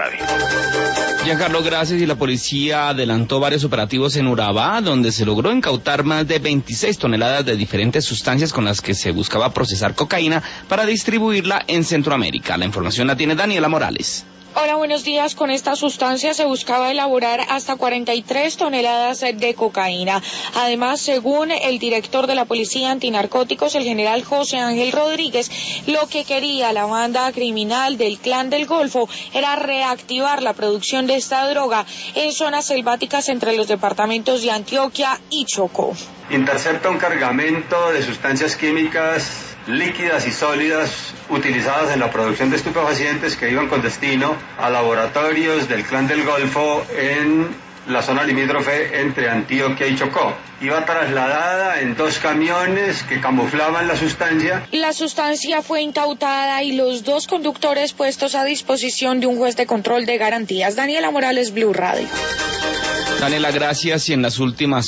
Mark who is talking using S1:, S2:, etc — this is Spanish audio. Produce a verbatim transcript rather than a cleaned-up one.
S1: Radio.
S2: Giancarlo, gracias. Y la policía adelantó varios operativos en Urabá, donde se logró incautar más de veintiséis toneladas de diferentes sustancias con las que se buscaba procesar cocaína para distribuirla en Centroamérica. La información la tiene Daniela Morales.
S3: Hola, buenos días. Con esta sustancia se buscaba elaborar hasta cuarenta y tres toneladas de cocaína. Además, según el director de la Policía Antinarcóticos, el general José Ángel Rodríguez, lo que quería la banda criminal del Clan del Golfo era reactivar la producción de esta droga en zonas selváticas entre los departamentos de Antioquia y Chocó.
S4: Intercepta un cargamento de sustancias químicas líquidas y sólidas utilizadas en la producción de estupefacientes que iban con destino a laboratorios del Clan del Golfo en la zona limítrofe entre Antioquia y Chocó. Iba trasladada en dos camiones que camuflaban la sustancia.
S3: La sustancia fue incautada y los dos conductores puestos a disposición de un juez de control de garantías. Daniela Morales, Blue Radio.
S2: Daniela, gracias. Y en las últimas